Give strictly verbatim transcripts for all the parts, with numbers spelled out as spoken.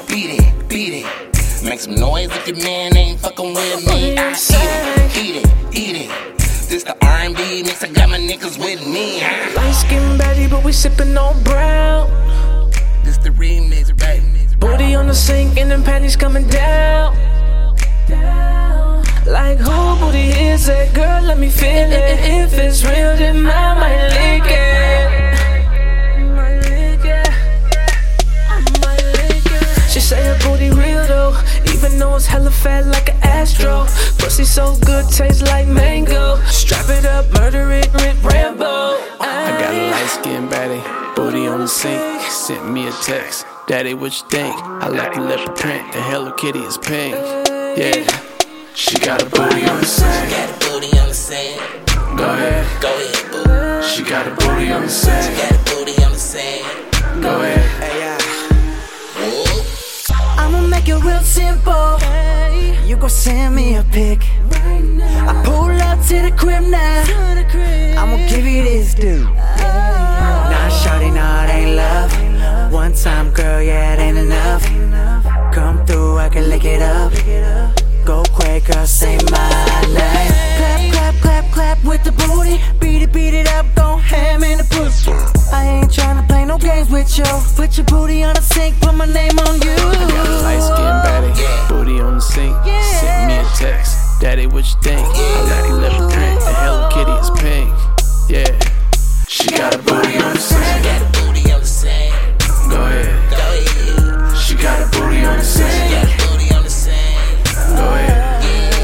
beat it, beat it. Make some noise if your man ain't fucking with me. I eat it, eat it, eat it. This the R and B mix, I got my niggas with me. Light skin baddie, but we sippin' on brown. This the remix, right? Booty on the sink and them panties coming down. Like who booty is it? Girl, let me feel it. If it's real, then I might lick it. Might lick it. I might lick it. She say her booty real though, even though it's hella fat like an Astro. Pussy so good, tastes like mango. Strap it up, murder it, Rip Rambo. I got a light skin baddie, booty on the sink. Sent me a text, daddy, what you think? I like the leopard print, the Hello Kitty is pink. Yeah, she got a booty on the sink. Got a booty on the sink. Go ahead, go ahead, boo. She got a booty on the sink. She got a booty on the sink. Go ahead. Hey, yeah. I'ma make it real simple. You gon' send me a pic. I pull up to the crib now. I'ma give you this, dude. Nah, shawty, nah, it ain't love. One time, girl, yeah, it ain't enough. Come through, I can lick it up. Go quick, girl, say my name. Clap, clap, clap, clap with the booty. Beat it, beat it up, go ham in the pussy. I ain't tryna play no games with you. Put your booty on the sink, put my name on you. I got a light skin baddie, booty on the sink. Sent me a text, daddy, what you think? I like the leopard print, the Hello Kitty is pink. Yeah, she got a booty on the sink. Got a booty on the sink. Go ahead, go ahead. She got a booty on the sink. Got a booty on the sink. Go ahead.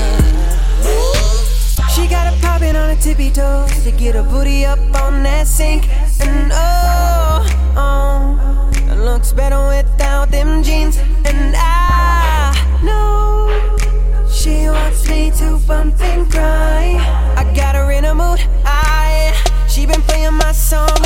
She got a poppin' on her tippy toes to get her booty up on that sink. And oh, oh, it looks better without them jeans. And I know she wants me to bump and grind. I got her in a mood. I she been playing my song